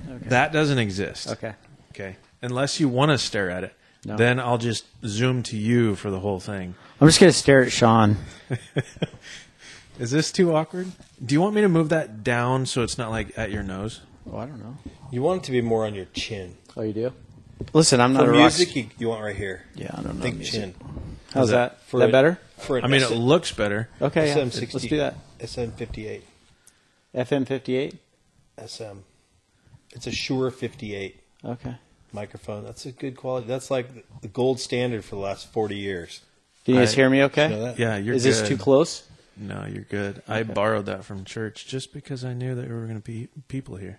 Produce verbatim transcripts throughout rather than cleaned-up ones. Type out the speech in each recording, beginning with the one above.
Okay. That doesn't exist. Okay. Okay. Unless you want to stare at it. No. Then I'll just zoom to you for the whole thing. I'm just going to stare at Sean. Is this too awkward? Do you want me to move that down so it's not like at your nose? Oh, I don't know. You want it to be more on your chin. Oh, you do? Listen, I'm not For a rock music, you, you want right here. Yeah, I don't know. Think music. chin. How's that? For that a- better? For an I mean, S- it looks better. Okay, yeah. S M sixty, Let's do that. S M fifty-eight. F M fifty-eight? S M. It's a Shure fifty-eight Okay. microphone. That's a good quality. That's like the gold standard for the last forty years. Can you guys I- hear me okay? You know that? Yeah, you're Is good. this too close? No, you're good. I borrowed that from church just because I knew that there were going to be people here.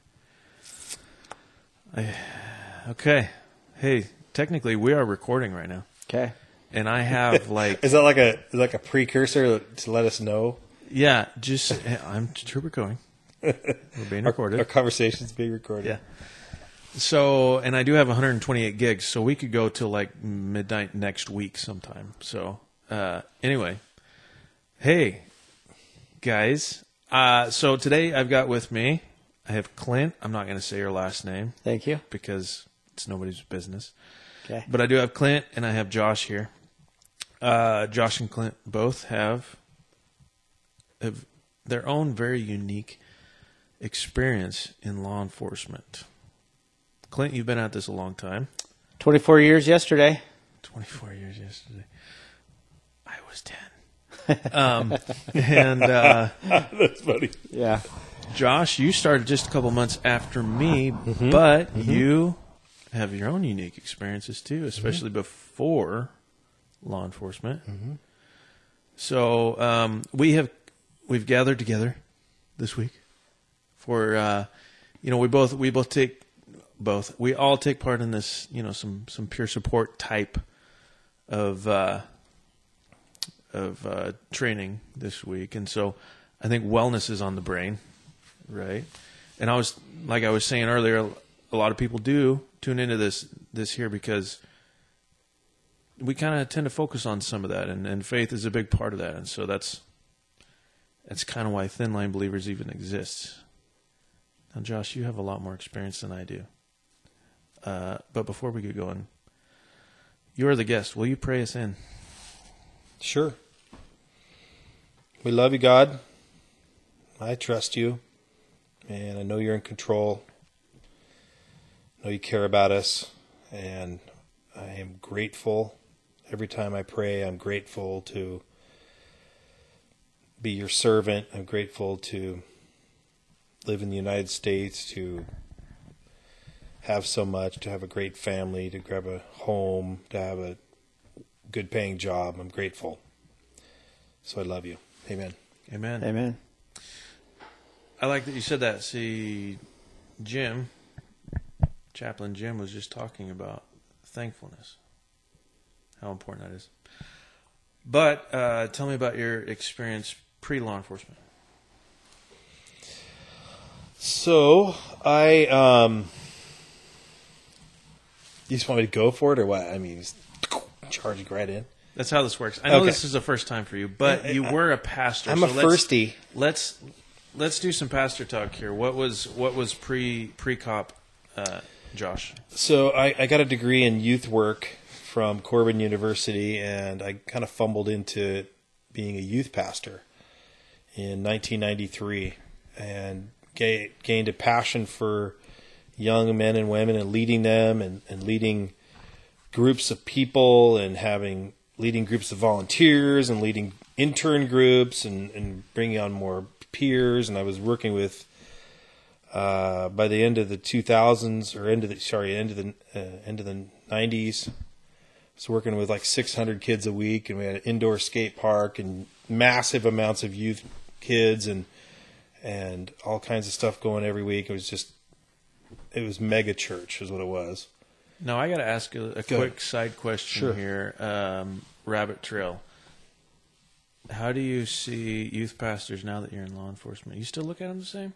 I, okay. Hey, technically we are recording right now. Okay. And I have like, Is that like a is like a precursor to let us know yeah, just, I'm Trooper Going. We're being our, recorded. our conversation's being recorded? Yeah. So, and I do have one hundred twenty-eight gigs, so we could go till like midnight next week sometime. So, uh, anyway, hey, guys. Uh, so today I've got with me, I have Clint. I'm not going to say your last name Thank you. because it's nobody's business. Okay. But I do have Clint and I have Josh here. Uh, Josh and Clint both have, have their own very unique experience in law enforcement. Clint, you've been at this a long time. twenty-four years yesterday. twenty-four years yesterday. I was ten. um, and uh, That's funny. Yeah. Josh, you started just a couple months after me, Mm-hmm. but you have your own unique experiences too, especially Mm-hmm. before law enforcement. So um, we have we've gathered together this week for uh, you know we both we both take both we all take part in this you know some some peer support type of uh, of uh, training this week, and so I think wellness is on the brain, right? And I was like I was saying earlier, a lot of people do tune into this this here because we kind of tend to focus on some of that, and, and faith is a big part of that, and so that's that's kind of why Thin Line Believers even exists. Now, Josh, you have a lot more experience than I do. Uh, but before we get going, you are the guest. Will you pray us in? Sure. We love you, God. I trust you, and I know you're in control. I know you care about us, and I am grateful. Every time I pray, I'm grateful to be your servant. I'm grateful to live in the United States, to have so much, to have a great family, to grab a home, to have a good paying job. I'm grateful. So I love you. Amen. Amen. Amen. I like that you said that. See, Jim, Chaplain Jim, was just talking about thankfulness, how important that is. But uh, tell me about your experience pre-law enforcement. So I, um, you just want me to go for it or what? I mean, just charging right in. That's how this works. I know Okay. this is the first time for you, but you were a pastor. I'm so a let's- firstie. Let's let's do some pastor talk here. What was what was pre pre cop, uh, Josh? So I, I got a degree in youth work from Corbin University, and I kind of fumbled into being a youth pastor in nineteen ninety-three, and ga- gained a passion for young men and women and leading them, and, and leading groups of people, and having leading groups of volunteers, and leading intern groups, and, and bringing on more peers. And I was working with, uh, by the end of the two thousands, or end of the sorry, end of the uh, end of the nineties, I was working with like six hundred kids a week, and we had an indoor skate park and massive amounts of youth kids, and and all kinds of stuff going every week. It was just, it was mega church is what it was. Now I got to ask a, a Go quick ahead. side question Sure. here. Um, Rabbit Trail. How do you see youth pastors now that you're in law enforcement? You still look at them the same,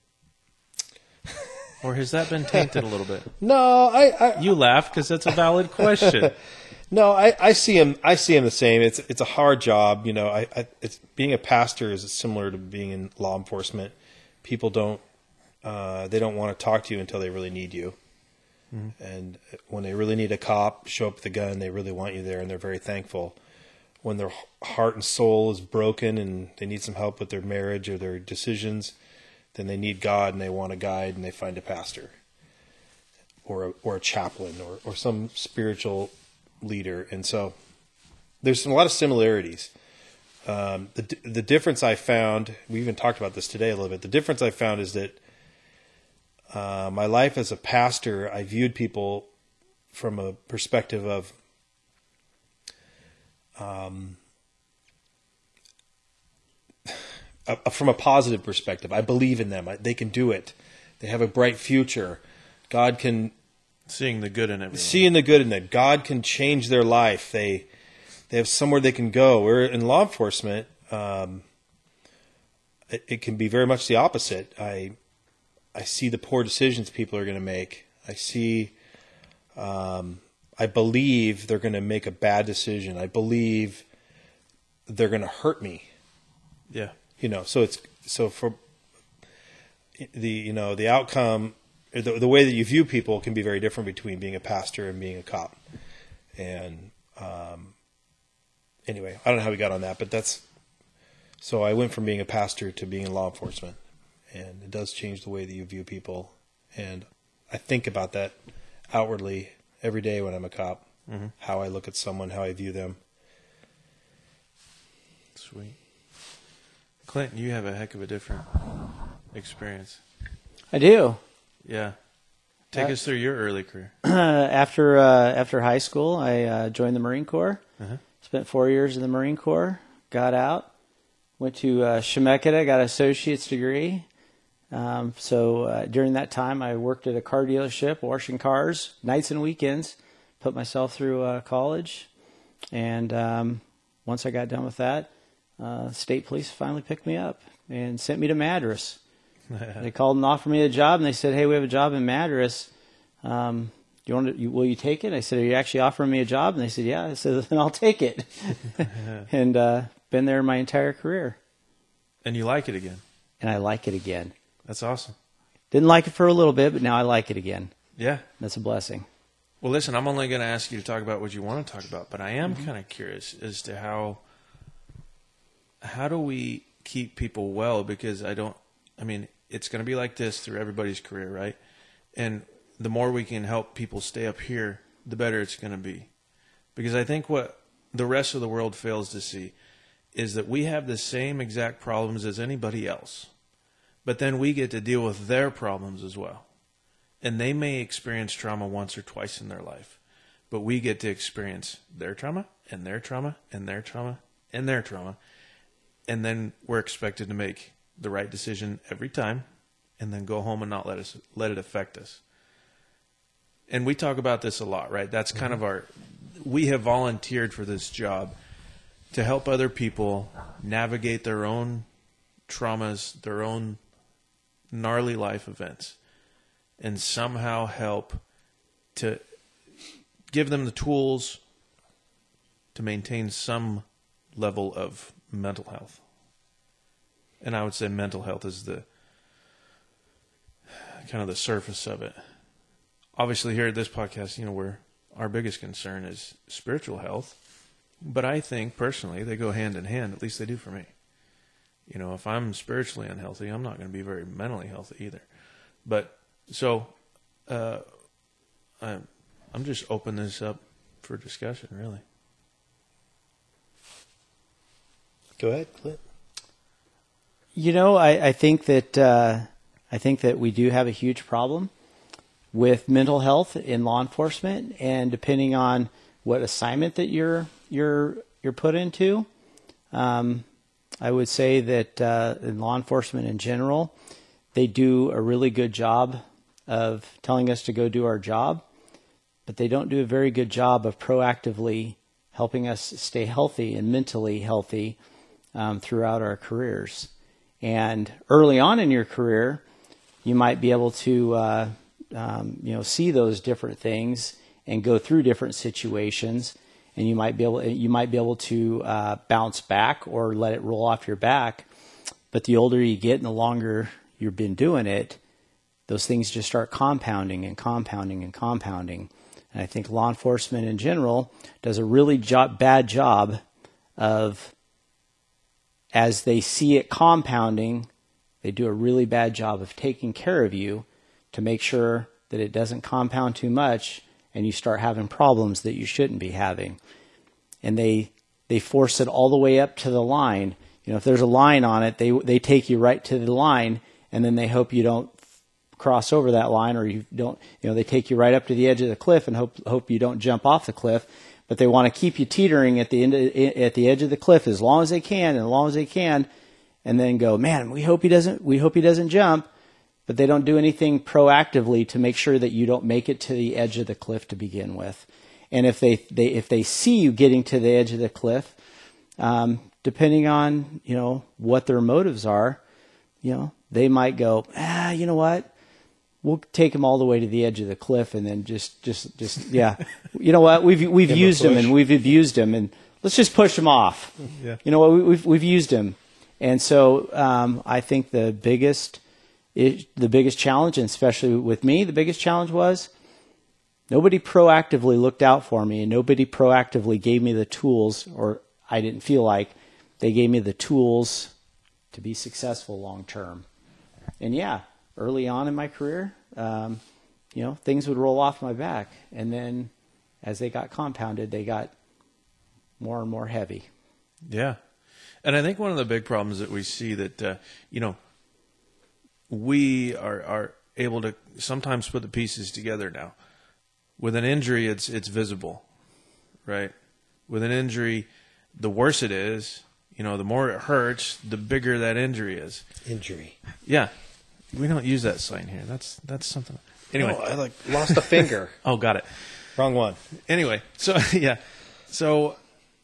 or has that been tainted a little bit? No, I, I You laugh because that's a valid question. no, I, I see him. I see him the same. It's it's a hard job, you know. I, I it's being a pastor is similar to being in law enforcement. People don't uh, they don't want to talk to you until they really need you. Mm-hmm. And when they really need a cop, show up with a gun, they really want you there, and they're very thankful. When their heart and soul is broken and they need some help with their marriage or their decisions, then they need God and they want a guide, and they find a pastor or a, or a chaplain or, or some spiritual leader. And so there's some, a lot of similarities. Um, the the difference I found, we even talked about this today a little bit, the difference I found is that uh, my life as a pastor, I viewed people from a perspective of um, a, a, from a positive perspective. I believe in them. I, they can do it. They have a bright future. God can... Seeing the good in everyone. Seeing the good in them. God can change their life. They... They have somewhere they can go. Where in law enforcement, um, it, it can be very much the opposite. I I see the poor decisions people are going to make. I see, um, I believe they're going to make a bad decision. I believe they're going to hurt me. Yeah. You know, so it's so for the you know the outcome, the, the way that you view people can be very different between being a pastor and being a cop, and. Um, Anyway, I don't know how we got on that, but that's so I went from being a pastor to being in law enforcement, and it does change the way that you view people. And I think about that outwardly every day when I'm a cop, mm-hmm. how I look at someone, how I view them. Sweet. Clinton, you have a heck of a different experience. I do. Yeah. Take uh, us through your early career. after uh, after high school, I uh, joined the Marine Corps. Uh-huh. Spent four years in the Marine Corps, got out, went to uh, Chemeketa, got an associate's degree. Um, so uh, during that time, I worked at a car dealership, washing cars, nights and weekends, put myself through uh, college. And um, once I got done with that, uh, state police finally picked me up and sent me to Madras. They called and offered me a job, and they said, hey, we have a job in Madras. Um You want to, you, will you take it? I said, are you actually offering me a job? And they said, yeah. I said, then I'll take it. and uh, been there my entire career. And you like it again. And I like it again. That's awesome. Didn't like it for a little bit, but now I like it again. Yeah. That's a blessing. Well, listen, I'm only going to ask you to talk about what you want to talk about, but I am mm-hmm. kind of curious as to how, how do we keep people well? Because I don't, I mean, it's going to be like this through everybody's career, right? And the more we can help people stay up here, the better it's going to be. Because I think what the rest of the world fails to see is that we have the same exact problems as anybody else. But then we get to deal with their problems as well. And they may experience trauma once or twice in their life. But we get to experience their trauma and their trauma and their trauma and their trauma. And then we're expected to make the right decision every time and then go home and not let us let it affect us. And we talk about this a lot, right? That's kind of our, we have volunteered for this job to help other people navigate their own traumas, their own gnarly life events, and somehow help to give them the tools to maintain some level of mental health. And I would say mental health is the kind of the surface of it. Obviously, here at this podcast, you know, we're, our biggest concern is spiritual health. But I think, personally, they go hand in hand. At least they do for me. You know, if I'm spiritually unhealthy, I'm not going to be very mentally healthy either. But, so, uh, I'm, I'm just opening this up for discussion, really. Go ahead, Clint. You know, I, I think that uh, I think that we do have a huge problem with mental health in law enforcement, and depending on what assignment that you're you're you're put into, um, I would say that uh, in law enforcement in general, they do a really good job of telling us to go do our job, but they don't do a very good job of proactively helping us stay healthy and mentally healthy um, throughout our careers. And early on in your career, you might be able to uh, Um, you know, see those different things and go through different situations, and you might be able you might be able to uh, bounce back or let it roll off your back. But the older you get and the longer you've been doing it, those things just start compounding and compounding and compounding. And I think law enforcement in general does a really job, bad job of, as they see it compounding, they do a really bad job of taking care of you to make sure that it doesn't compound too much and you start having problems that you shouldn't be having. And they they force it all the way up to the line. You know, if there's a line on it, they they take you right to the line, and then they hope you don't cross over that line, or you don't, you know, they take you right up to the edge of the cliff and hope hope you don't jump off the cliff. But they want to keep you teetering at the end of, at the edge of the cliff as long as they can, and as long as they can, and then go, man, we hope he doesn't we hope he doesn't jump. But they don't do anything proactively to make sure that you don't make it to the edge of the cliff to begin with. And if they, they if they see you getting to the edge of the cliff, um, depending on, you know, what their motives are, you know, they might go, ah, you know what, we'll take them all the way to the edge of the cliff, and then just just just yeah, you know what, we've we've used them and we've abused them, and let's just push them off. Yeah. You know what, we've we've used them, and so um, I think the biggest. It, the biggest challenge, and especially with me, the biggest challenge was nobody proactively looked out for me, and nobody proactively gave me the tools, or I didn't feel like they gave me the tools to be successful long term. And yeah, early on in my career, um, you know, things would roll off my back, and then as they got compounded, they got more and more heavy. Yeah, and I think one of the big problems that we see that uh, you know. we are, are able to sometimes put the pieces together now. With an injury, it's it's visible, right? With an injury, the worse it is, you know, the more it hurts, the bigger that injury is. Injury. Yeah. We don't use that sign here. That's that's something. Anyway. No, I like lost a finger. Oh, got it. Wrong one. Anyway, so yeah. So,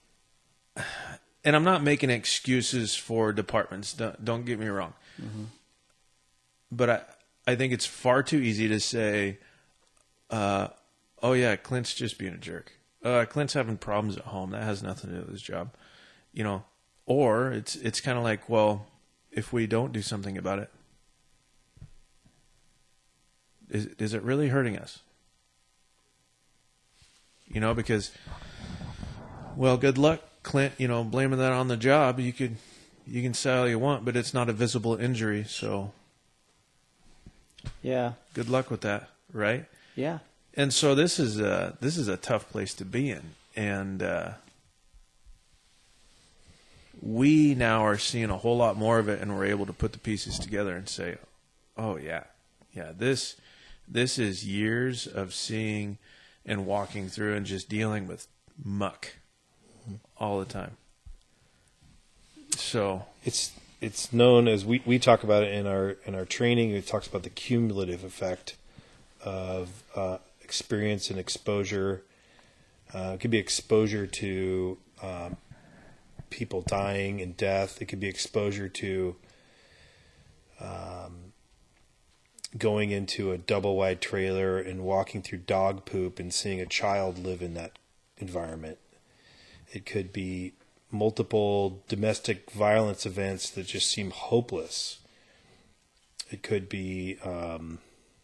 and I'm not making excuses for departments. Don't, don't get me wrong. Mm-hmm. But I, I think it's far too easy to say, uh, oh, yeah, Clint's just being a jerk. Uh, Clint's having problems at home. That has nothing to do with his job. You know, or it's it's kind of like, well, if we don't do something about it, is, is it really hurting us? You know, because, well, good luck, Clint, you know, blaming that on the job. You could, you can say all you want, but it's not a visible injury, so... Yeah. Good luck with that, right? Yeah. And so this is a this is a tough place to be in, and uh, we now are seeing a whole lot more of it, and we're able to put the pieces together and say, "Oh yeah, yeah this this is years of seeing and walking through and just dealing with muck all the time." So it's. It's known as we, we talk about it in our in our training. It talks about the cumulative effect of uh, experience and exposure. Uh, it could be exposure to um, people dying and death. It could be exposure to um, going into a double wide trailer and walking through dog poop and seeing a child live in that environment. It could be multiple domestic violence events that just seem hopeless. It could be, um,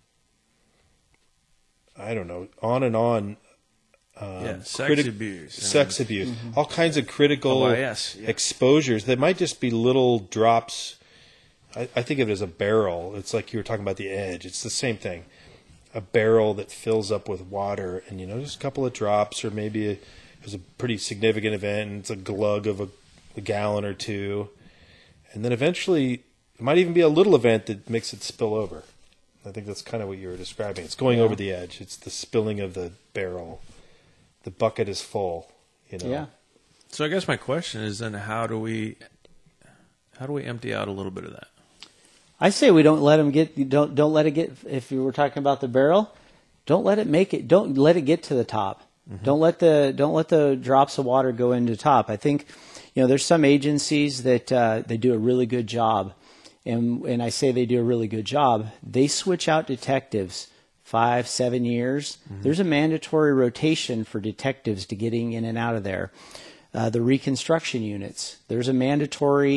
I don't know, on and on. Um, yeah, sex criti- abuse. Sex and, abuse. Mm-hmm. All kinds of critical O I S, yeah. exposures that might just be little drops. I, I think of it as a barrel. It's like you were talking about the edge. It's the same thing. A barrel that fills up with water, and, you know, just a couple of drops, or maybe a it was a pretty significant event, and it's a glug of a, a gallon or two. And then eventually, it might even be a little event that makes it spill over. I think that's kind of what you were describing. It's going yeah. over the edge. It's the spilling of the barrel. The bucket is full, you know. Yeah. So I guess my question is then how do we how do we empty out a little bit of that? I say we don't let them get don't don't let it get if you were talking about the barrel, don't let it make it don't let it get to the top. Mm-hmm. Don't let the don't let the drops of water go into the top. I think, you know, there's some agencies that uh, they do a really good job, and and I say they do a really good job. They switch out detectives five, seven years. Mm-hmm. There's a mandatory rotation for detectives to getting in and out of there. Uh, the reconstruction units. There's a mandatory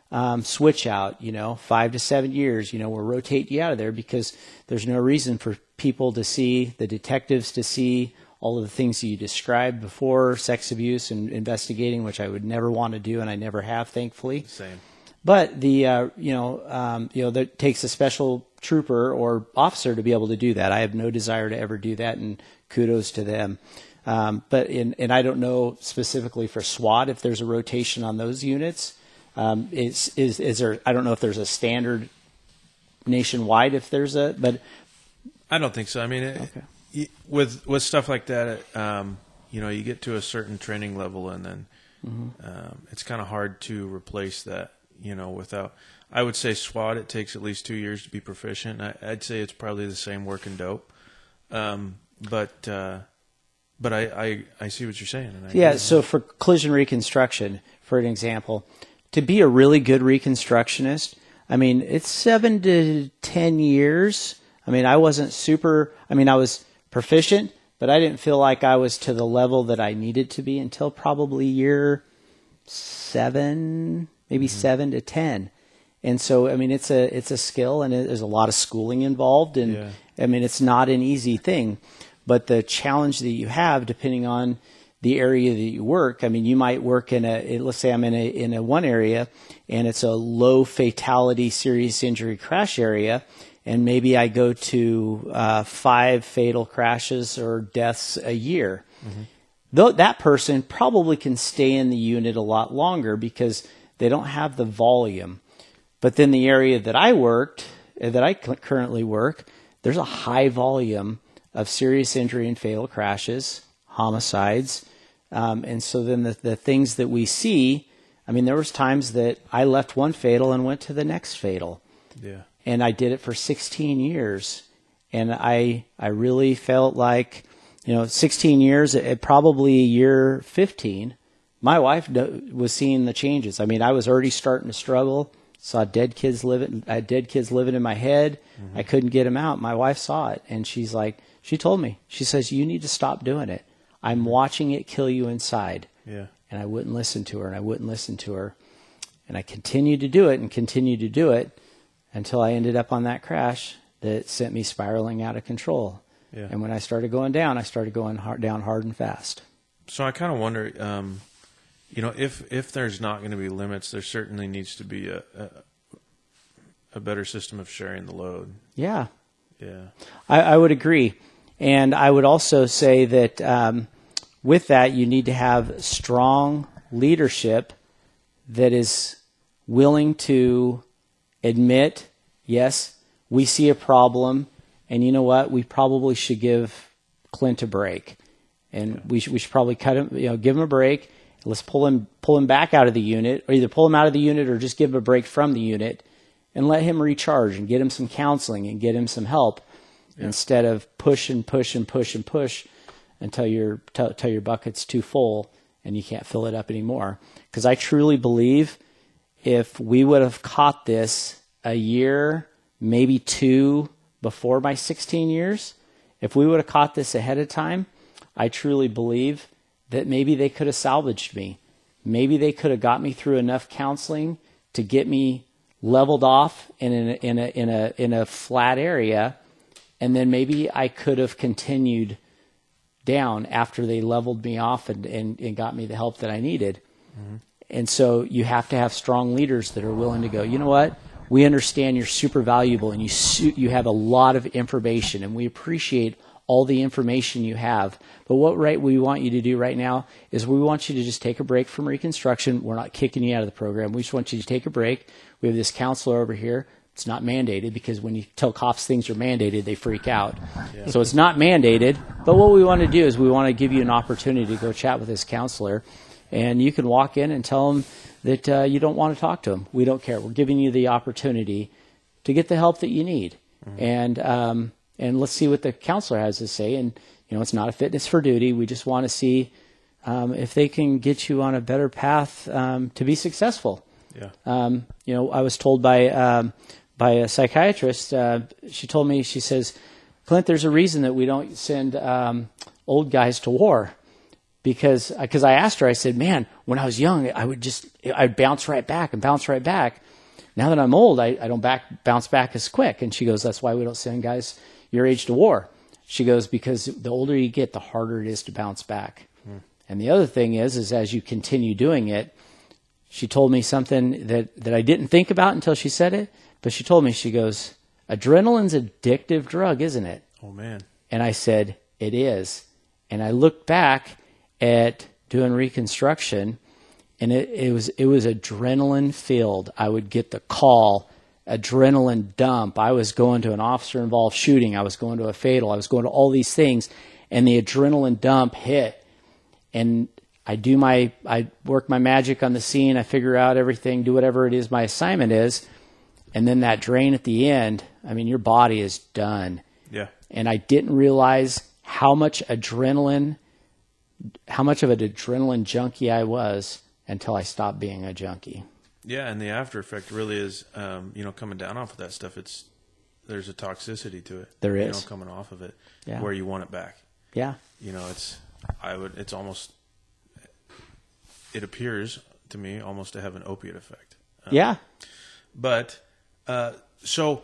um, switch out, you know, five to seven years, you know, we'll rotate you out of there because there's no reason for people to see, the detectives to see all of the things that you described before, sex abuse and investigating, which I would never want to do, and I never have, thankfully. Same. But the uh, you know um, you know that takes a special trooper or officer to be able to do that. I have no desire to ever do that, and kudos to them. Um, but in, and I don't know specifically for SWAT if there's a rotation on those units. Um, is is is there? I don't know if there's a standard nationwide. If there's a, but I don't think so. I mean, it, Okay. y- with with stuff like that, it, um, you know, you get to a certain training level, and then Mm-hmm. um, it's kind of hard to replace that. You know, without, I would say SWAT, it takes at least two years to be proficient. I, I'd say it's probably the same working dope. Um, but, uh, but I, I, I see what you're saying. And I yeah. agree. So for collision reconstruction, for an example, to be a really good reconstructionist, I mean, it's seven to ten years. I mean, I wasn't super. I mean, I was proficient, but I didn't feel like I was to the level that I needed to be until probably year seven. Maybe mm-hmm. seven to ten, and so I mean it's a it's a skill, and it, there's a lot of schooling involved, and yeah. I mean it's not an easy thing, but the challenge that you have depending on the area that you work. I mean you might work in a let's say I'm in a in a one area, and it's a low fatality serious injury crash area, and maybe I go to uh, five fatal crashes or deaths a year. Mm-hmm. Though that person probably can stay in the unit a lot longer because they don't have the volume. But then the area that I worked, that I currently work, there's a high volume of serious injury and fatal crashes, homicides. Um, and so then the, the things that we see, I mean, there was times that I left one fatal and went to the next fatal. Yeah. And I did it for sixteen years. And I I really felt like, you know, sixteen years, at probably year fifteen, my wife was seeing the changes. I mean, I was already starting to struggle. Saw dead kids living. I had dead kids living in my head. Mm-hmm. I couldn't get them out. My wife saw it, and she's like, she told me. She says, "You need to stop doing it. I'm watching it kill you inside." Yeah. And I wouldn't listen to her, and I wouldn't listen to her, and I continued to do it and continued to do it until I ended up on that crash that sent me spiraling out of control. Yeah. And when I started going down, I started going hard, down hard and fast. So I kind of wonder. Um, You know, if if there's not going to be limits, there certainly needs to be a, a a better system of sharing the load. Yeah, Yeah, I, I would agree, and I would also say that um, with that, you need to have strong leadership that is willing to admit, yes, we see a problem, and you know what, we probably should give Clint a break, and yeah. we should we should probably cut him, you know, give him a break. Let's pull him pull him back out of the unit, or either pull him out of the unit or just give him a break from the unit and let him recharge and get him some counseling and get him some help yeah. instead of push and push and push and push until your until your bucket's too full and you can't fill it up anymore. Because I truly believe if we would have caught this a year, maybe two before my sixteen years, if we would have caught this ahead of time, I truly believe that maybe they could have salvaged me. Maybe they could have got me through enough counseling to get me leveled off in a, in a, in a, in a flat area. And then maybe I could have continued down after they leveled me off and, and, and got me the help that I needed. Mm-hmm. And so you have to have strong leaders that are willing to go, you know what? We understand you're super valuable and you su- you have a lot of information and we appreciate all the information you have. But what right we want you to do right now is we want you to just take a break from reconstruction. We're not kicking you out of the program. We just want you to take a break. We have this counselor over here. It's not mandated because when you tell cops things are mandated, they freak out. Yeah. So it's not mandated. But what we want to do is we want to give you an opportunity to go chat with this counselor. And you can walk in and tell them that uh, you don't want to talk to them. We don't care. We're giving you the opportunity to get the help that you need. Mm-hmm. And um, and let's see what the counselor has to say. And, you know, it's not a fitness for duty. We just want to see um, if they can get you on a better path um, to be successful. Yeah. Um, you know, I was told by um, by a psychiatrist, uh, she told me, she says, Clint, there's a reason that we don't send um, old guys to war. because because I asked her, I said, man, when I was young, I would just, I'd bounce right back and bounce right back. Now that I'm old, I, I don't back bounce back as quick. And she goes, that's why we don't send guys your age to war. She goes, because the older you get, the harder it is to bounce back. Hmm. And the other thing is, is as you continue doing it, she told me something that, that I didn't think about until she said it, but she told me, she goes, adrenaline's an addictive drug, isn't it? Oh, man. And I said, it is. And I looked back at doing reconstruction, and it, it was it was adrenaline filled. I would get the call, adrenaline dump. I was going to an officer involved shooting. I was going to a fatal. I was going to all these things, and the adrenaline dump hit. And I do my I work my magic on the scene. I figure out everything, do whatever it is my assignment is, and then that drain at the end. I mean, your body is done. Yeah. And I didn't realize how much adrenaline, how much of an adrenaline junkie I was until I stopped being a junkie. Yeah, and the after effect really is, um, you know, coming down off of that stuff. It's there's a toxicity to it. There is. You know, coming off of it, yeah. where you want it back. Yeah. You know, it's I would. It's almost. It appears to me almost to have an opiate effect. Um, yeah. But uh, so.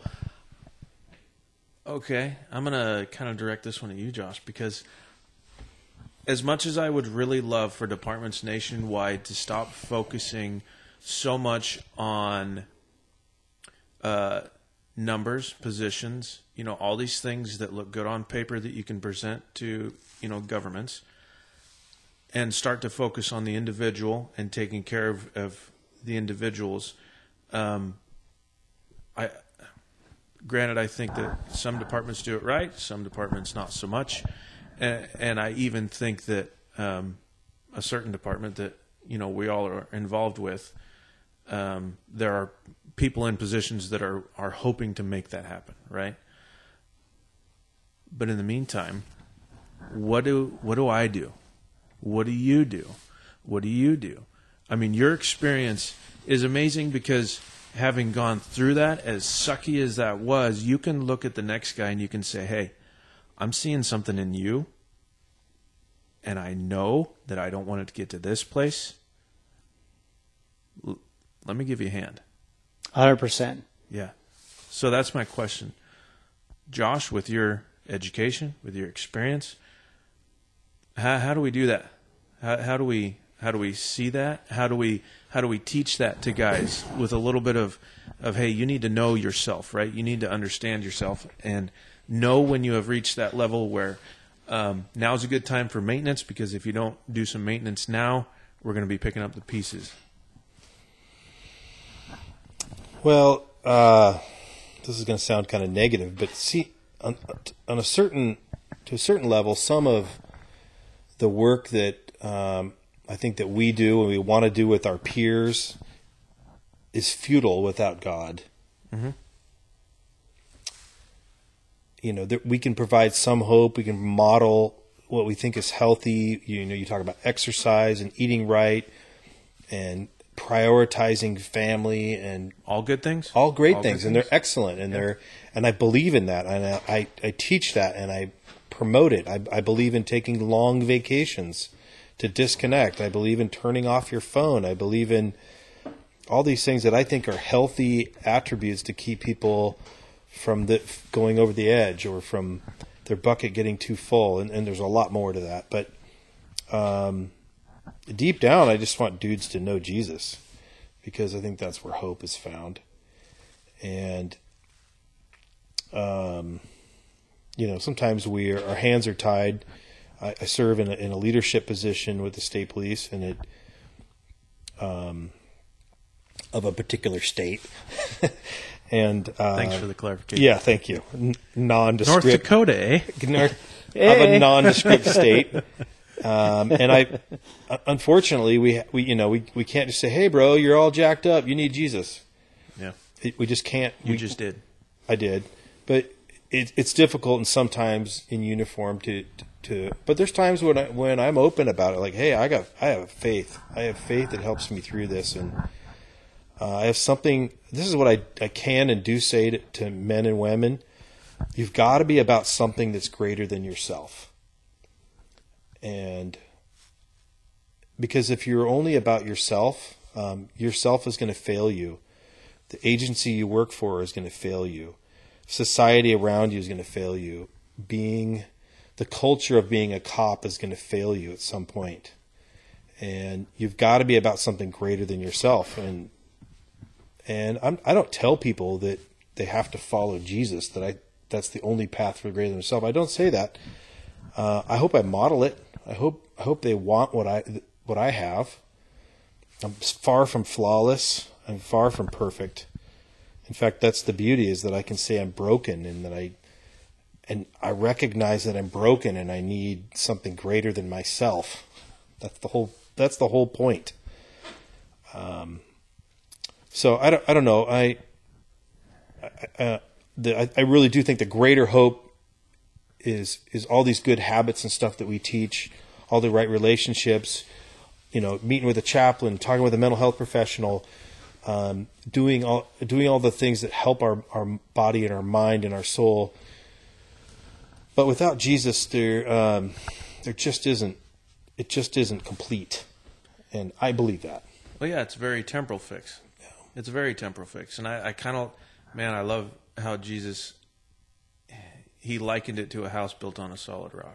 Okay, I'm going to kind of direct this one at you, Josh, because as much as I would really love for departments nationwide to stop focusing so much on uh, numbers, positions, you know, all these things that look good on paper that you can present to, you know, governments, and start to focus on the individual and taking care of, of the individuals, um, I... Granted, I think that some departments do it right, some departments not so much, and, and I even think that um, a certain department that you know we all are involved with, um, there are people in positions that are are hoping to make that happen, right? But in the meantime, what do what do I do? What do you do? What do you do? I mean, your experience is amazing because, having gone through that, as sucky as that was, you can look at the next guy and you can say, hey, I'm seeing something in you, and I know that I don't want it to get to this place. L- let me give you a hand. one hundred percent. Yeah. So that's my question. Josh, with your education, with your experience, how, how do we do that? How, how do we... How do we see that? How do we how do we teach that to guys with a little bit of, of hey, you need to know yourself, right? You need to understand yourself and know when you have reached that level where um, now's a good time for maintenance, because if you don't do some maintenance now, we're going to be picking up the pieces. Well, uh, this is going to sound kind of negative, but see, on, on a certain to a certain level, some of the work that um, I think that we do and we want to do with our peers is futile without God. Mm-hmm. You know, that we can provide some hope. We can model what we think is healthy. You know, you talk about exercise and eating right and prioritizing family and all good things, all great all things, and things. they're excellent. And yeah. they're, and I believe in that. And I, I, I teach that and I promote it. I, I believe in taking long vacations to disconnect. I believe in turning off your phone. I believe in all these things that I think are healthy attributes to keep people from the going over the edge or from their bucket getting too full. And, and there's a lot more to that. But um, deep down, I just want dudes to know Jesus, because I think that's where hope is found. And, um, you know, sometimes we are, our hands are tied. I, I serve in a, in a leadership position with the state police, and it um, of a particular state. and uh, Thanks for the clarification. Yeah, thank you. N- nondescript North Dakota, eh? North, of a nondescript state. Um, and I, unfortunately, we we you know we, we can't just say, hey, bro, you're all jacked up. You need Jesus. Yeah, it, we just can't. You we, just did. I did, but it, it's difficult, and sometimes in uniform to, to to. But there's times when I when I'm open about it, like, hey, I got I have faith. I have faith that helps me through this, and uh, I have something. This is what I I can and do say to, to men and women. You've got to be about something that's greater than yourself. And because if you're only about yourself, um, yourself is going to fail you. The agency you work for is going to fail you. Society around you is going to fail you. Being the culture of being a cop is going to fail you at some point. And you've got to be about something greater than yourself. And and I'm, I don't tell people that they have to follow Jesus, that I that's the only path for greater than themselves. I don't say that. Uh, I hope I model it. I hope I hope they want what I what I have. I'm far from flawless. I'm far from perfect. In fact, that's the beauty, is that I can say I'm broken, and that I and I recognize that I'm broken and I need something greater than myself. That's the whole that's the whole point. Um so I don't I don't know. I I, uh, the, I I really do think the greater hope is is all these good habits and stuff that we teach, all the right relationships, you know, meeting with a chaplain, talking with a mental health professional, um, doing all doing all the things that help our, our body and our mind and our soul. But without Jesus, there um, there just isn't it just isn't complete, and I believe that. Well, yeah, it's a very temporal fix. Yeah. It's a very temporal fix, and I, I kind of, man, I love how Jesus, he likened it to a house built on a solid rock,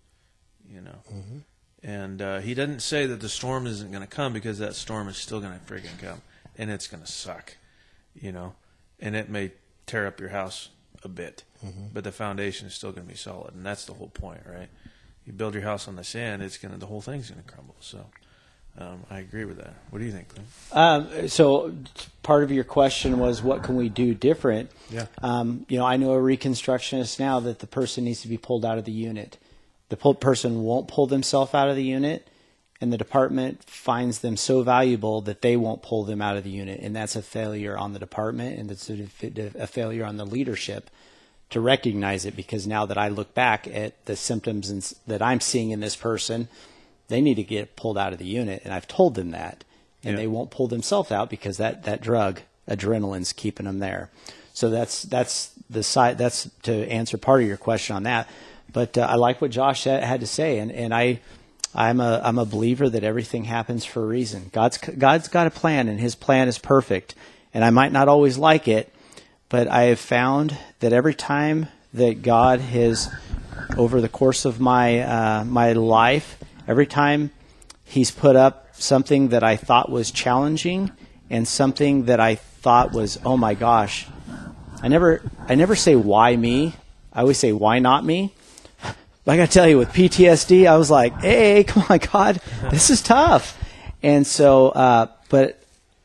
you know. Mm-hmm. And uh, he doesn't say that the storm isn't going to come, because that storm is still going to friggin' come, and it's going to suck, you know. And it may tear up your house a bit, mm-hmm. but the foundation is still going to be solid, and that's the whole point, right? You build your house on the sand, it's going to the whole thing's going to crumble. So um, I agree with that. What do you think, Clint? Um, so part of your question was, what can we do different? Yeah. Um, you know, I know a reconstructionist now that the person needs to be pulled out of the unit. The pull, person won't pull themselves out of the unit, and the department finds them so valuable that they won't pull them out of the unit. And that's a failure on the department, and it's a, a failure on the leadership to recognize it, because now that I look back at the symptoms and, that I'm seeing in this person, they need to get pulled out of the unit. And I've told them that, and yeah. they won't pull themselves out because that, that drug, adrenaline's keeping them there. So that's, that's the side, that's to answer part of your question on that. But uh, I like what Josh had to say, and, and I, I'm a I'm a believer that everything happens for a reason. God's God's got a plan, and His plan is perfect. And I might not always like it, but I have found that every time that God has, over the course of my uh, my life, every time He's put up something that I thought was challenging and something that I thought was, oh my gosh, I never I never say why me. I always say why not me. But I got to tell you, with P T S D, I was like, hey, come on, God, this is tough. And so, uh, but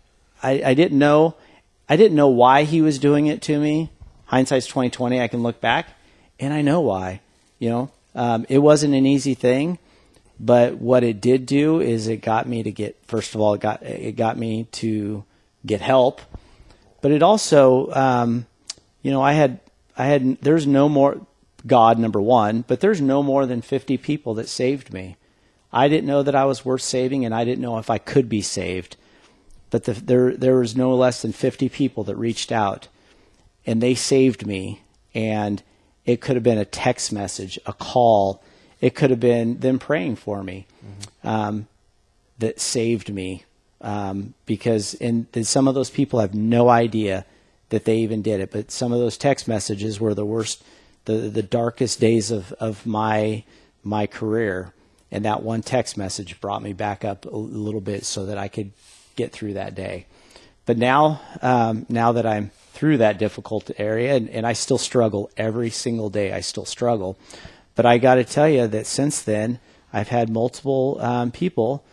I, I didn't know, I didn't know why He was doing it to me. Hindsight's twenty twenty. I can look back, and I know why. You know, um, it wasn't an easy thing, but what it did do is it got me to get. First of all, it got it got me to get help, but it also, um, you know, I had I had there's no more. God, number one, but there's no more than fifty people that saved me. I didn't know that I was worth saving, and I didn't know if I could be saved. But the, there, there was no less than fifty people that reached out, and they saved me. And it could have been a text message, a call. It could have been them praying for me, mm-hmm. um, that saved me. Um, because and some of those people have no idea that they even did it. But some of those text messages were the worst. The, the darkest days of, of my my career, and that one text message brought me back up a little bit so that I could get through that day. But now, um, now that I'm through that difficult area, and, and I still struggle every single day, I still struggle. But I got to tell you that since then, I've had multiple um, people,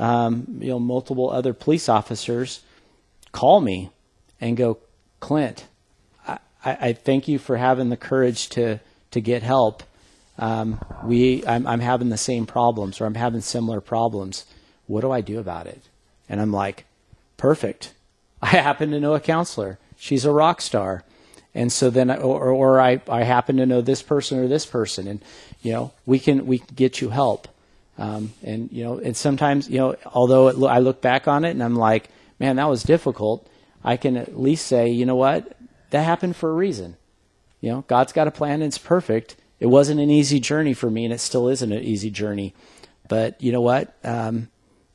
um, you know, multiple other police officers call me and go, Clint, I, I thank you for having the courage to, to get help. Um, we, I'm, I'm having the same problems, or I'm having similar problems. What do I do about it? And I'm like, perfect. I happen to know a counselor. She's a rock star. And so then, or, or I, I happen to know this person or this person, and, you know, we can, we can get you help. Um, and, you know, and sometimes, you know, although it, I look back on it and I'm like, man, that was difficult, I can at least say, you know what? That happened for a reason. You know, God's got a plan, and it's perfect. It wasn't an easy journey for me, and it still isn't an easy journey. But you know what? Um,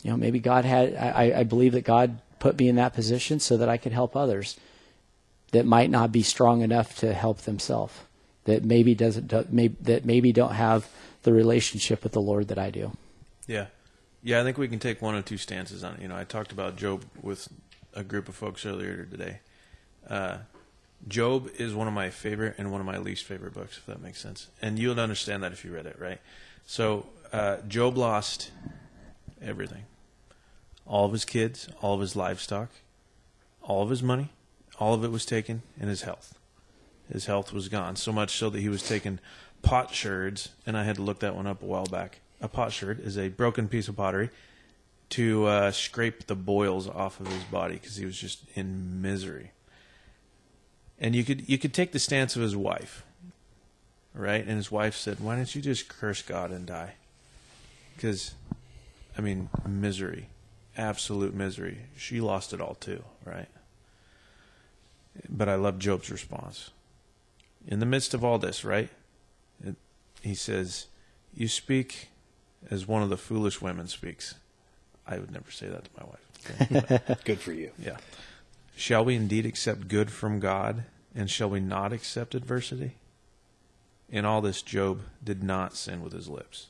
you know, maybe God had, I, I believe that God put me in that position so that I could help others that might not be strong enough to help themselves, that maybe doesn't, maybe, that maybe don't have the relationship with the Lord that I do. Yeah. Yeah, I think we can take one or two stances on it. You know, I talked about Job with a group of folks earlier today. Uh, Job is one of my favorite and one of my least favorite books, if that makes sense. And you'll understand that if you read it, right? So uh, Job lost everything. All of his kids, all of his livestock, all of his money, all of it was taken, and his health. His health was gone, so much so that he was taking potsherds, and I had to look that one up a while back. A potsherd is a broken piece of pottery to uh, scrape the boils off of his body because he was just in misery. And you could you could take the stance of his wife, right? And his wife said, "Why don't you just curse God and die?" Because, I mean, misery, absolute misery. She lost it all too, right? But I love Job's response. In the midst of all this, right? It, he says, "You speak as one of the foolish women speaks." I would never say that to my wife. Okay? Good for you. Yeah. Shall we indeed accept good from God, and shall we not accept adversity? In all this, Job did not sin with his lips.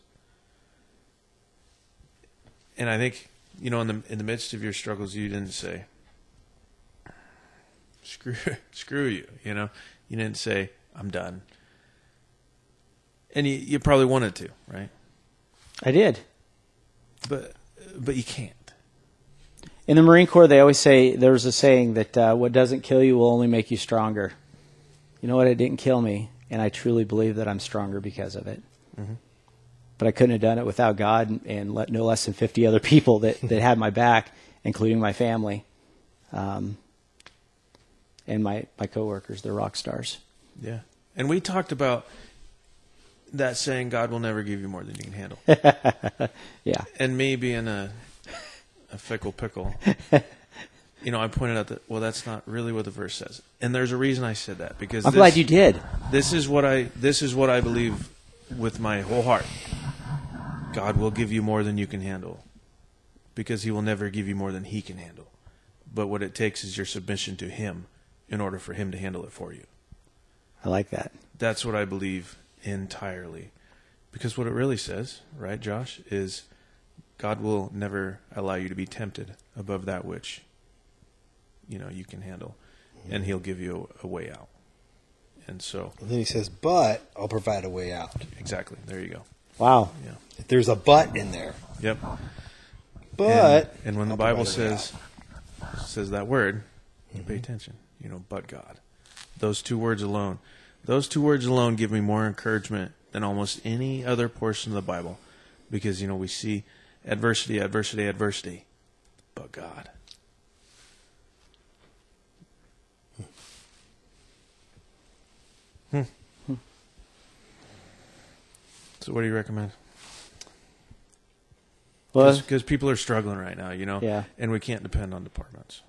And I think, you know, in the in the midst of your struggles, you didn't say, screw, screw you, you know. You didn't say, I'm done. And you, you probably wanted to, right? I did. But but you can't. In the Marine Corps, they always say, there's a saying that uh, what doesn't kill you will only make you stronger. You know what? It didn't kill me, and I truly believe that I'm stronger because of it. Mm-hmm. But I couldn't have done it without God and, and let no less than fifty other people that, that had my back, including my family, um, and my, my coworkers. They're rock stars. Yeah. And we talked about that saying, God will never give you more than you can handle. Yeah. And me being a a fickle pickle, you know, I pointed out that, well, that's not really what the verse says. And there's a reason I said that, because I'm this, glad you did. This is what I this is what I believe with my whole heart. God will give you more than you can handle, because he will never give you more than he can handle. But what it takes is your submission to him in order for him to handle it for you. I like that. That's what I believe entirely. Because what it really says, right, Josh, is God will never allow you to be tempted above that which, you know, you can handle. And he'll give you a, a way out. And so... And then he says, but I'll provide a way out. Exactly. There you go. Wow. Yeah. There's a but in there. Yep. But... And, and when the I'll Bible provide a way says says that word, you Mm-hmm. pay attention. You know, but God. Those two words alone. Those two words alone give me more encouragement than almost any other portion of the Bible. Because, you know, we see adversity, adversity, adversity. But God. Hmm. Hmm. So what do you recommend? Well, Because people are struggling right now, you know? Yeah. And we can't depend on departments.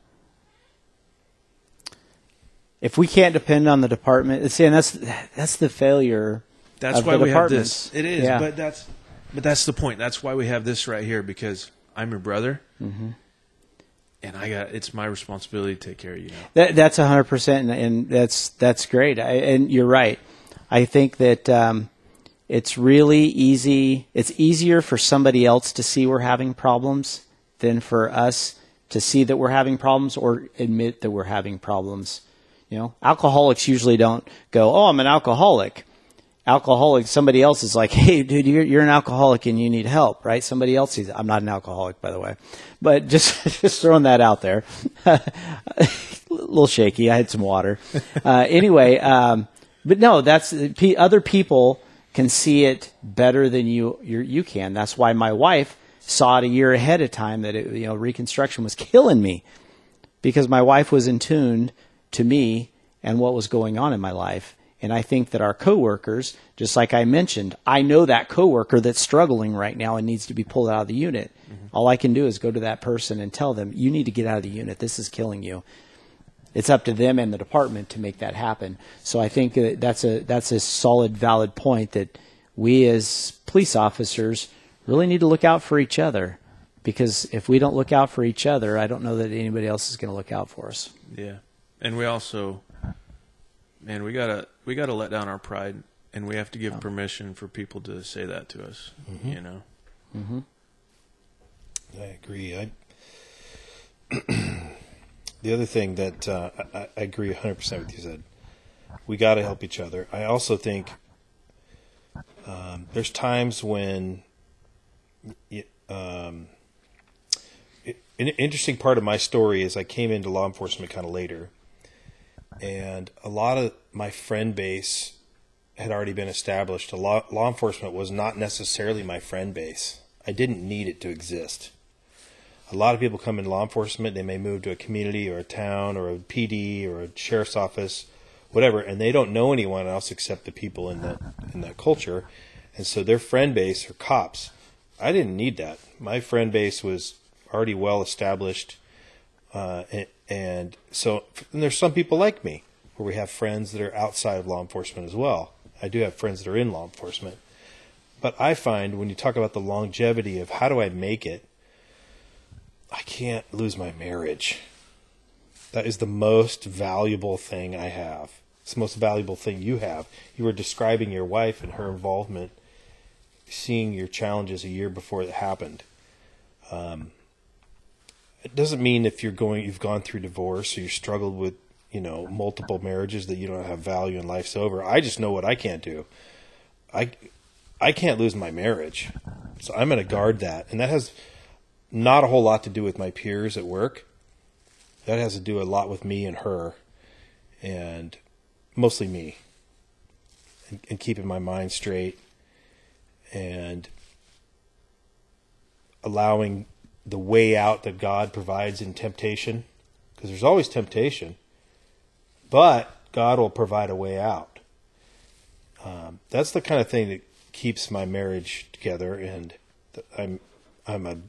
if we can't depend on the department, see, and that's that's the failure. That's of why the we have departments. this. It is, Yeah. but that's but that's the point. That's why we have this right here, because I'm your brother, Mm-hmm. and I got it's my responsibility to take care of you now. That, that's one hundred percent, and, and that's that's great. I, and you're right. I think that um, it's really easy. It's easier for somebody else to see we're having problems than for us to see that we're having problems or admit that we're having problems. You know, alcoholics usually don't go, "Oh, I'm an alcoholic." Alcoholic, somebody else is like, "Hey, dude, you're you're an alcoholic and you need help," right? Somebody else sees. I'm not an alcoholic, by the way, but just just throwing that out there. A little shaky. I had some water. Uh, anyway, um, but no, that's other people can see it better than you you you can. That's why my wife saw it a year ahead of time that it, you know reconstruction was killing me, because my wife was in tune to me and what was going on in my life. And I think that our coworkers, just like I mentioned, I know that coworker that's struggling right now and needs to be pulled out of the unit. Mm-hmm. All I can do is go to that person and tell them, you need to get out of the unit. This is killing you. It's up to them and the department to make that happen. So I think that that's a that's a solid, valid point that we as police officers really need to look out for each other. because if we don't look out for each other, I don't know that anybody else is going to look out for us. Yeah. And we also, man, we gotta we gotta let down our pride, and we have to give permission for people to say that to us. Mm-hmm. You know. Mm-hmm. I agree. I the other thing that uh, I, I agree one hundred percent with you said, we got to help each other. I also think um, there's times when um, it, an interesting part of my story is I came into law enforcement kind of later, and a lot of my friend base had already been established. A law, law enforcement was not necessarily my friend base. I didn't need it to exist. A lot of people come in law enforcement, they may move to a community or a town or a P D or a sheriff's office, whatever, and they don't know anyone else except the people in that in that culture. And so their friend base are cops. I didn't need that. My friend base was already well established. Uh, and, and so and there's some people like me where we have friends that are outside of law enforcement as well. I do have friends that are in law enforcement. But I find when you talk about the longevity of how do I make it, I can't lose my marriage. That is the most valuable thing I have. It's the most valuable thing you have. You were describing your wife and her involvement, seeing your challenges a year before it happened. Um, it doesn't mean if you're going, you've gone through divorce or you struggled with, you know, multiple marriages that you don't have value and life's over. I just know what I can't do. I, I can't lose my marriage. So I'm going to guard that. And that has not a whole lot to do with my peers at work. That has to do a lot with me and her, and mostly me, and, and keeping my mind straight and allowing the way out that God provides in temptation, because there's always temptation, but God will provide a way out. Um, that's the kind of thing that keeps my marriage together, and I'm I'm a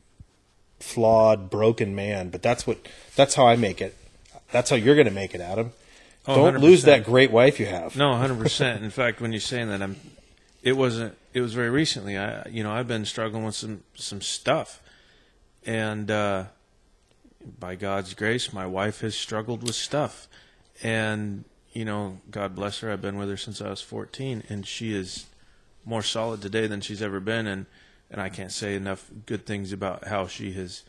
flawed, broken man, but that's what that's how I make it. That's how you're going to make it, Adam. Oh, Don't one hundred percent. lose that great wife you have. No, one hundred percent. In fact, when you're saying that, I'm. It wasn't. It was very recently. I, you know, I've been struggling with some some stuff, and uh, by God's grace, my wife has struggled with stuff, and you know, God bless her. I've been with her since I was fourteen, and she is more solid today than she's ever been, and and I can't say enough good things about how she has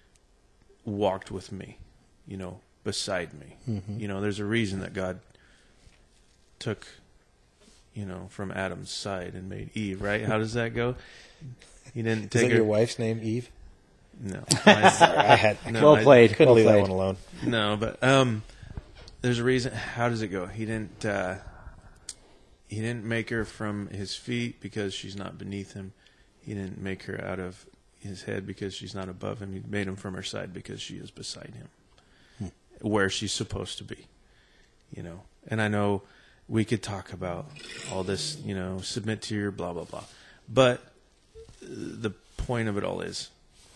walked with me, you know, beside me. Mm-hmm. You know, there's a reason that God took, you know, from Adam's side and made Eve, right? How does that go? He didn't take Is that her. your wife's name, Eve? No. Sorry, I had No, well I- played. couldn't well leave played. that one alone. No, but um, there's a reason. How does it go? He didn't. Uh, he didn't make her from his feet because she's not beneath him. He didn't make her out of his head because she's not above him. He made him from her side because she is beside him, hmm. where she's supposed to be. You know, and I know we could talk about all this. You know, submit to your blah blah blah, but the point of it all is,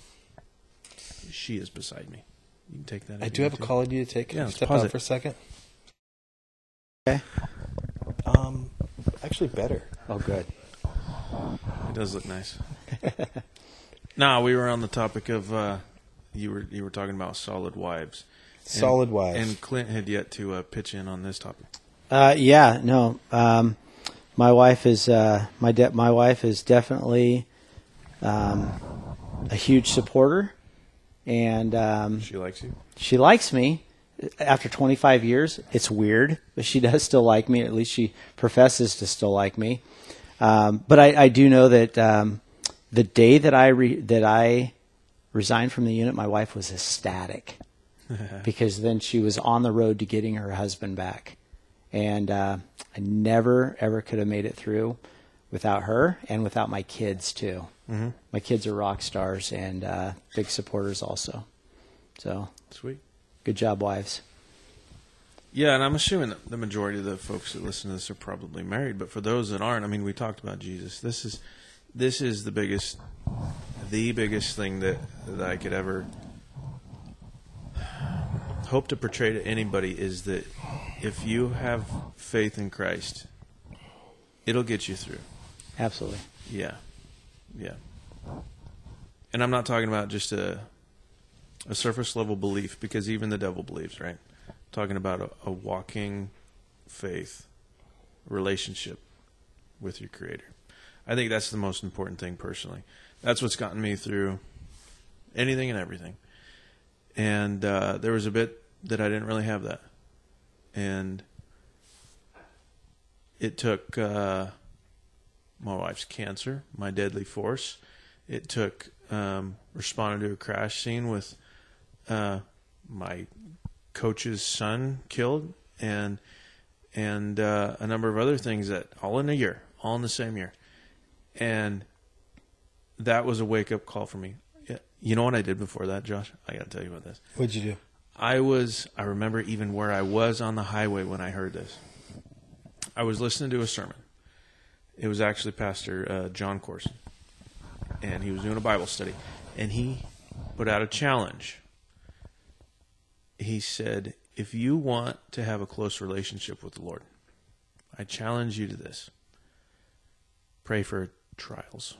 she is beside me. You can take that. I if do you have a want to. call I need to take. Can Yeah, you let's step pause out it. for a second? Okay. Um, actually better. Oh, good. It does look nice. No, we were on the topic of uh, you were you were talking about solid wives. And, Solid wives. And Clint had yet to uh, pitch in on this topic. Uh, yeah, no. Um, my wife is uh, my de- my wife is definitely um, a huge supporter, and um, She likes you. she likes me. After twenty-five years, it's weird, but she does still like me. At least she professes to still like me. Um, but I, I do know that um, the day that I re- that I resigned from the unit, my wife was ecstatic because then she was on the road to getting her husband back, and uh, I never ever could have made it through without her and without my kids too. Mm-hmm. My kids are rock stars and uh, big supporters also. So Sweet. good job, wives. Yeah, and I'm assuming that the majority of the folks that listen to this are probably married. But for those that aren't, I mean, we talked about Jesus. This is this is the biggest, the biggest thing that that I could ever hope to portray to anybody is that if you have faith in Christ, it'll get you through. Absolutely. Yeah, yeah. and I'm not talking about just a a surface level belief, because even the devil believes, right? I'm talking about a, a walking faith relationship with your Creator. I think that's the most important thing personally. That's what's gotten me through anything and everything. And uh, there was a bit that I didn't really have that. And it took uh, my wife's cancer, my deadly force. It took um, responding to a crash scene with uh, my coach's son killed, and and uh, a number of other things that all in a year, all in the same year. And that was a wake-up call for me. You know what I did before that, Josh? I got to tell you about this. What'd you do? I was, I remember even where I was on the highway when I heard this. I was listening to a sermon. It was actually Pastor uh, John Corson, and he was doing a Bible study, and he put out a challenge. He said, if you want to have a close relationship with the Lord, I challenge you to this. Pray for trials.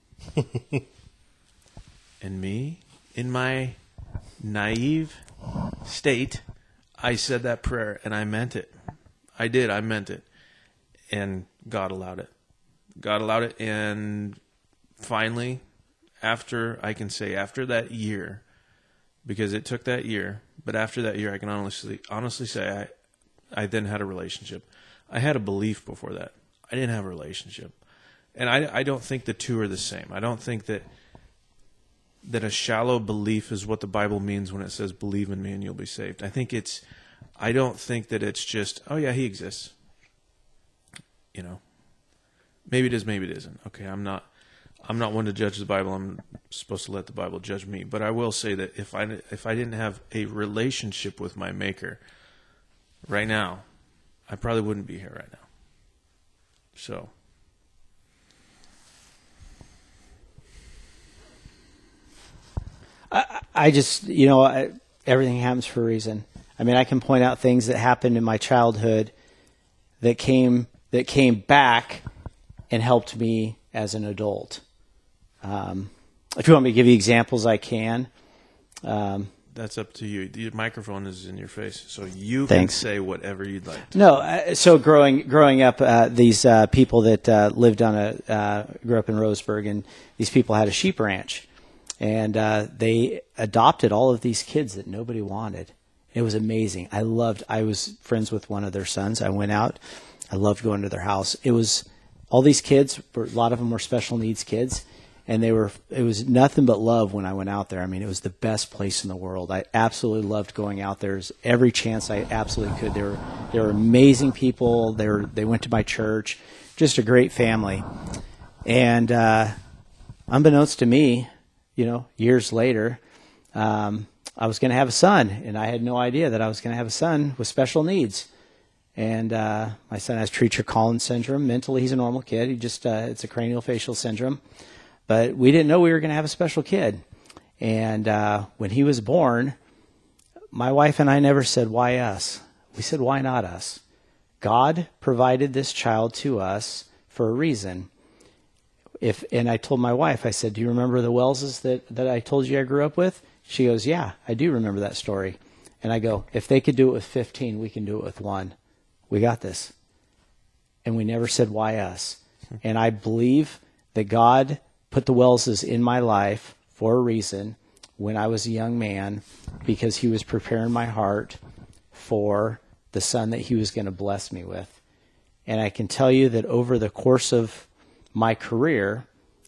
And me, in my naive state, I said that prayer, and I meant it. I did. I meant it. And God allowed it. God allowed it, and finally, after, I can say after that year, because it took that year, but after that year, I can honestly honestly say I, I then had a relationship. I had a belief before that. I didn't have a relationship. And I, I don't think the two are the same. I don't think that that a shallow belief is what the Bible means when it says, believe in me and you'll be saved. I think it's, I don't think that it's just, oh yeah, he exists. You know, maybe it is, maybe it isn't. Okay, I'm not, I'm not one to judge the Bible. I'm supposed to let the Bible judge me. But I will say that if I, if I didn't have a relationship with my Maker right now, I probably wouldn't be here right now. So. I, I just, you know, I, everything happens for a reason. I mean, I can point out things that happened in my childhood that came that came back and helped me as an adult. Um, if you want me to give you examples, I can. Um, That's up to you. The microphone is in your face, so you Thanks. can say whatever you'd like. No, uh, so growing growing up, uh, these uh, people that uh, lived on a uh, grew up in Roseburg, and these people had a sheep ranch. And uh, they adopted all of these kids that nobody wanted. It was amazing. I loved, I was friends with one of their sons. I went out. I loved going to their house. It was, all these kids, a lot of them were special needs kids. And they were, it was nothing but love when I went out there. I mean, it was the best place in the world. I absolutely loved going out there. Every chance I absolutely could. They were, they were amazing people. They were, they went to my church. Just a great family. And uh, unbeknownst to me, you know, years later, um, I was going to have a son, and I had no idea that I was going to have a son with special needs. And uh, my son has Treacher-Collins syndrome. Mentally, he's a normal kid. He just uh, it's a craniofacial syndrome. But we didn't know we were going to have a special kid. And uh, when he was born, my wife and I never said, why us? We said, why not us? God provided this child to us for a reason. If and I told my wife, I said, do you remember the Wellses that, that I told you I grew up with? She goes, yeah, I do remember that story. And I go, if they could do it with fifteen, we can do it with one. We got this. And we never said, why us? And I believe that God put the Wellses in my life for a reason when I was a young man, because he was preparing my heart for the son that he was going to bless me with. And I can tell you that over the course of my career,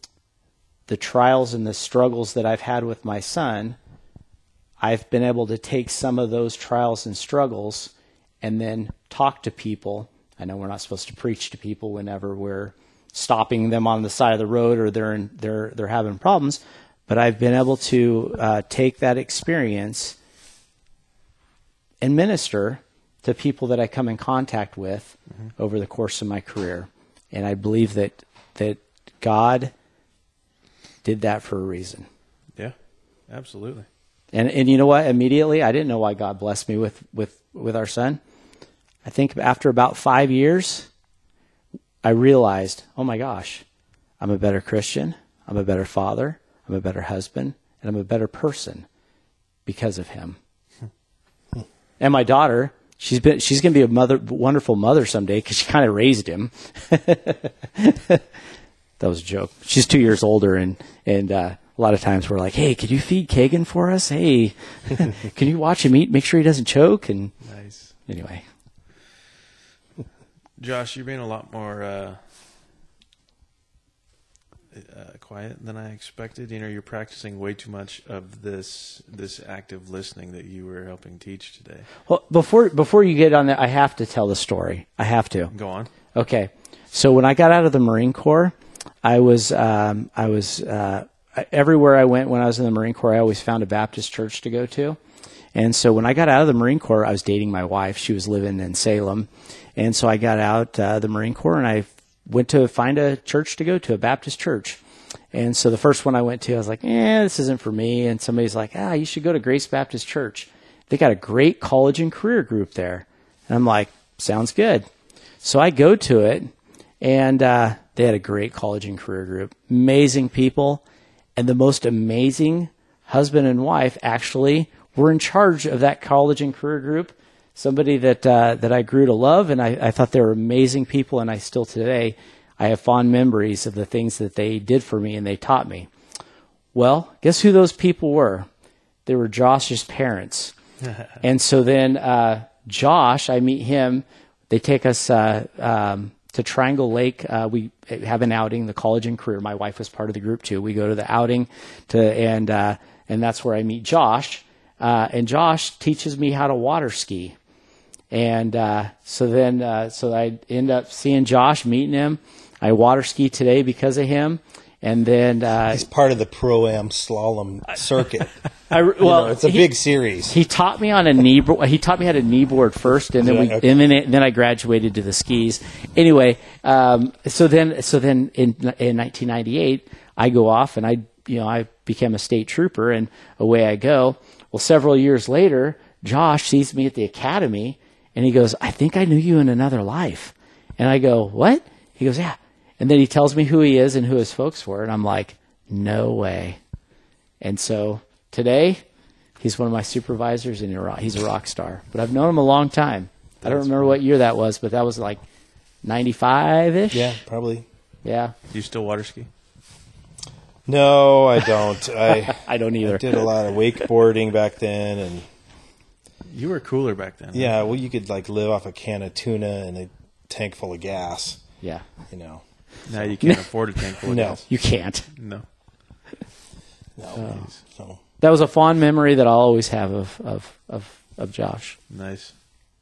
the trials and the struggles that I've had with my son, I've been able to take some of those trials and struggles and then talk to people. I know we're not supposed to preach to people whenever we're stopping them on the side of the road or they're in, they're they're having problems, but I've been able to uh, take that experience and minister to people that I come in contact with mm-hmm. over the course of my career. And I believe that that God did that for a reason. Yeah, absolutely. And and you know what? Immediately, I didn't know why God blessed me with, with, with our son. I think after about five years, I realized, oh my gosh, I'm a better Christian. I'm a better father. I'm I'm a better husband, and I'm a better person because of him. And my daughter, she's been she's going to be a mother, wonderful mother someday because she kind of raised him. That was a joke. She's two years older, and and uh, a lot of times we're like, "Hey, could you feed Kagan for us? Hey, can you watch him eat? Make sure he doesn't choke." And Nice. anyway, Josh, you're being a lot more uh, uh, quiet than I expected. You know, you're practicing way too much of this this active listening that you were helping teach today. well, before before you get on that, I have to tell the story. I have to. Go on. Okay, so when I got out of the Marine Corps, I was um, I was uh, everywhere I went when I was in the Marine Corps. I always found a Baptist church to go to, and so when I got out of the Marine Corps, I was dating my wife. She was living in Salem, and so I got out uh, the Marine Corps and I went to find a church to go to, a Baptist church. And so the first one I went to, I was like, "Eh, this isn't for me." And somebody's like, "Ah, you should go to Grace Baptist Church. They got a great college and career group there." And I'm like, "Sounds good." So I go to it, and uh, they had a great college and career group, amazing people, and the most amazing husband and wife actually were in charge of that college and career group. Somebody that uh, that I grew to love, and I, I thought they were amazing people, and I still today, I have fond memories of the things that they did for me and they taught me. Well, guess who those people were? They were Josh's parents. And so then uh, Josh, I meet him. They take us uh, um, to Triangle Lake. Uh, we have an outing, the college and career. My wife was part of the group too. We go to the outing, to and uh, and that's where I meet Josh. Uh, and Josh teaches me how to water ski. And uh, so then, uh, so I end up seeing Josh, meeting him. I water ski today because of him. And then uh, He's part of the Pro-Am slalom circuit. I, well, You know, it's a he, big series. He taught me on a knee. He taught me how to kneeboard first, and then we, Yeah, okay. and then it, then I graduated to the skis. Anyway, um, so then, so then in in nineteen ninety-eight, I go off and I, you know, I became a state trooper, and away I go. Well, several years later, Josh sees me at the academy, and he goes, "I think I knew you in another life." And I go, "What?" He goes, "Yeah." And then he tells me who he is and who his folks were, and I'm like, "No way." And so today, he's one of my supervisors, and he's a rock star. But I've known him a long time. I don't remember what year that was, but that was like ninety-five-ish. Yeah, probably. Yeah. Do you still water ski? No, I don't. I I don't either. I did a lot of wakeboarding back then, and You were cooler back then. yeah, well, you could like live off a can of tuna and a tank full of gas. Yeah. You know. Now you can't afford a tank full of No. gas. You can't. No. No. So That was a fond memory that I'll always have of of of, of Josh. Nice.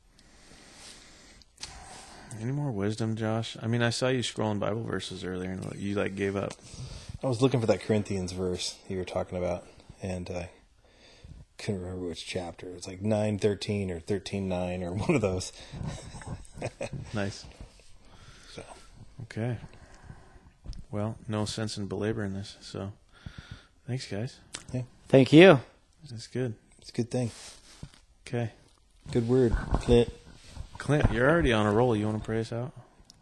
Any more wisdom, Josh? I mean, I saw you scrolling Bible verses earlier, and you like gave up. I was looking for that Corinthians verse you were talking about, and I couldn't remember which chapter. It's like nine thirteen or thirteen nine or one of those. Nice. So Okay. Well, no sense in belaboring this. So, thanks, guys. yeah, Thank you. That's good. it's a good thing. Okay, Good word, Clint. Clint, you're already on a roll. You want to pray us out?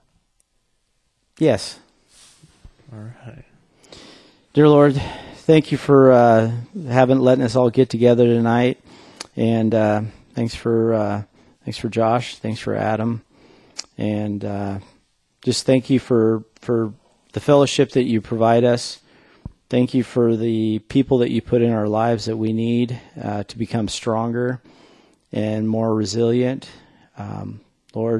Yes. All right. Dear Lord, thank you for uh, having letting us all get together tonight, and uh, thanks for uh, thanks for Josh, thanks for Adam, and uh, just thank you for for the fellowship that you provide us. Thank you for the people that you put in our lives that we need uh, to become stronger and more resilient. Um, Lord,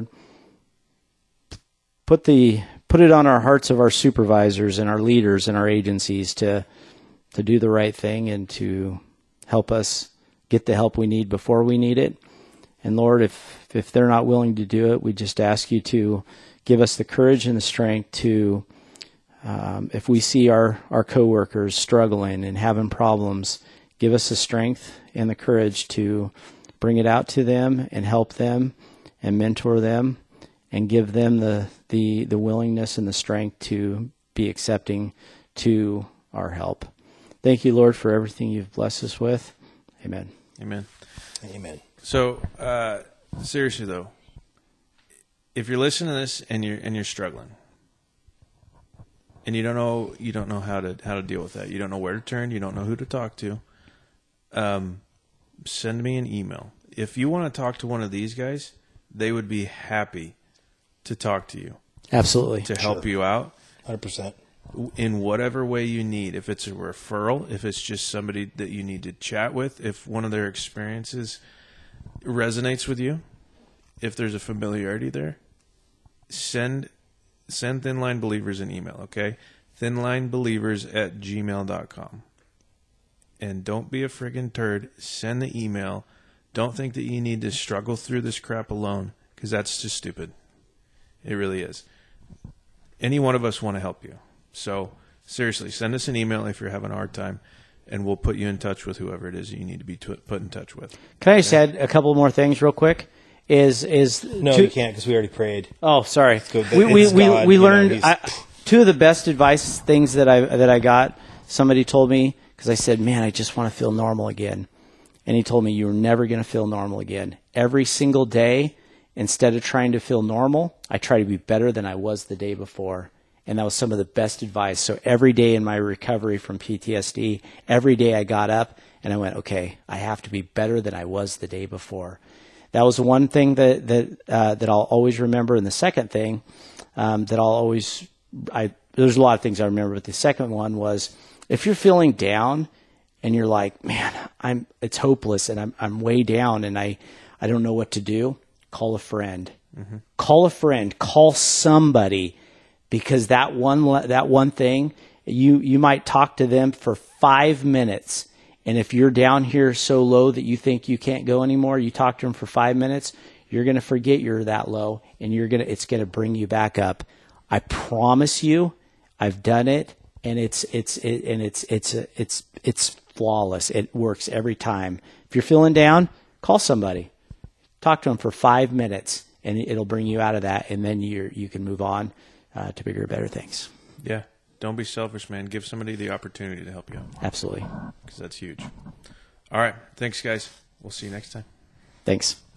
put the put it on our hearts of our supervisors and our leaders and our agencies to to do the right thing and to help us get the help we need before we need it. And Lord, if if they're not willing to do it, we just ask you to give us the courage and the strength to, um, if we see our, our coworkers struggling and having problems, give us the strength and the courage to bring it out to them and help them and mentor them and give them the, the, the willingness and the strength to be accepting to our help. Thank you, Lord, for everything you've blessed us with. Amen. Amen. Amen. So, uh, seriously though, if you're listening to this and you're and you're struggling, and you don't know you don't know how to how to deal with that. You don't know where to turn. You don't know who to talk to. Um, send me an email if you want to talk to one of these guys. They would be happy to talk to you. Absolutely. To help sure. you out. one hundred percent. In whatever way you need. If it's a referral, if it's just somebody that you need to chat with, if one of their experiences resonates with you, if there's a familiarity there, send send Thin Line Believers an email, okay? thinlinebelievers at gmail dot com. And don't be a friggin' turd. Send the email. Don't think that you need to struggle through this crap alone, because that's just stupid. It really is. Any one of us want to help you. So seriously, send us an email if you're having a hard time, and we'll put you in touch with whoever it is that you need to be t- put in touch with. Can I just add a couple more things real quick? Is is no, two, you can't because we already prayed. Oh, sorry. Go, we we we, God, we learned know, I, two of the best advice things that I that I got. Somebody told me because I said, "Man, I just want to feel normal again," and he told me, "You're never going to feel normal again. Every single day, instead of trying to feel normal, I try to be better than I was the day before." And that was some of the best advice. So every day in my recovery from P T S D, every day I got up and I went, okay, I have to be better than I was the day before. That was one thing that that uh, that I'll always remember. And the second thing um, that I'll always, I there's a lot of things I remember, but the second one was if you're feeling down and you're like, man, I'm it's hopeless and I'm I'm way down and I I don't know what to do. Call a friend. Mm-hmm. Call a friend. Call somebody. Because that one that one thing, you you might talk to them for five minutes, and if you're down here so low that you think you can't go anymore, you talk to them for five minutes, you're going to forget you're that low, and you're gonna it's going to bring you back up. I promise you, I've done it, and it's it's it, and it's it's it's it's flawless. It works every time. If you're feeling down, call somebody, talk to them for five minutes, and it'll bring you out of that, and then you you can move on. Uh, to bigger, better things. Yeah. Don't be selfish, man. Give somebody the opportunity to help you out. Absolutely. Because that's huge. All right. Thanks, guys. We'll see you next time. Thanks.